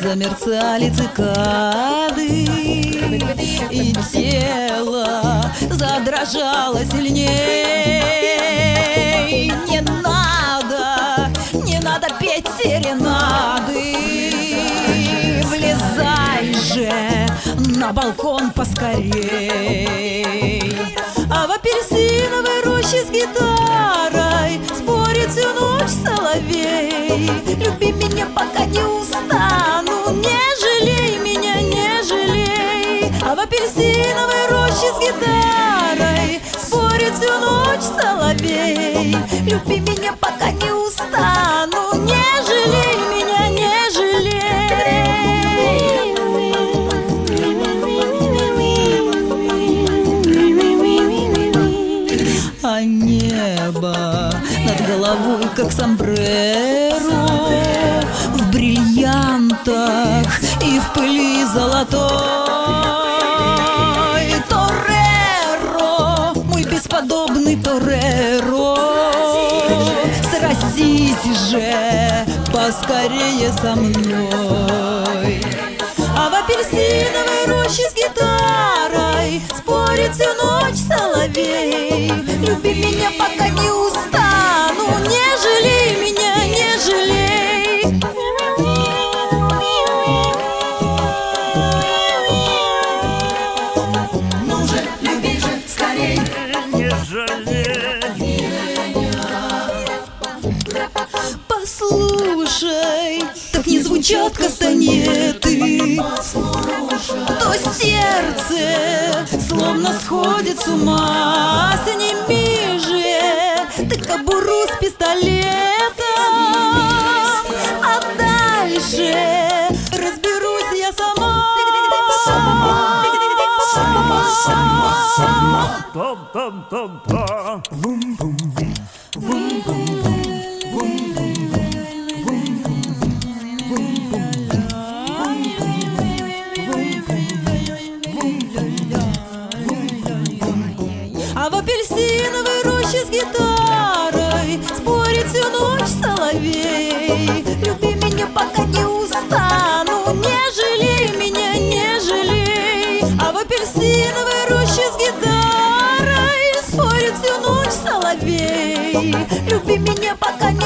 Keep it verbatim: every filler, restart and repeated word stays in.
замерцали цикады, и тело задрожало сильней. Не надо, не надо петь серенады, влезай же на балкон поскорей. А в апельсиновой роще с гитарой спорит всю ночь соловей. Люби меня, пока не устану, не жалей меня, не жалей. А в апельсиновой роще с гитарой спорит всю ночь соловей. Люби меня, пока не устану, не жалей меня, не жалей. А небо над головой, как сомбреро, в бриллиантах и в пыли золотой. Тореро, мой бесподобный Тореро, сразись же поскорее со мной. А в апельсиновой роще с гитарой спорит всю ночь соловей. Люби меня, пока не устану, не жалей меня, не жалей. Ну же, люби же скорей, Не жалей. Послушай, так не звучат кастанеты, то сердце словно сходит с ума. Сними же ты кобуру с пистолетом, а дальше разберусь я сама. Там-там-там-там. А в апельсиновой роще с гитарой спорит всю ночь соловей. Люби меня, пока не устану, не жалей меня, не жалей. А в апельсиновой роще с гитарой спорит всю ночь соловей. Люби меня, пока не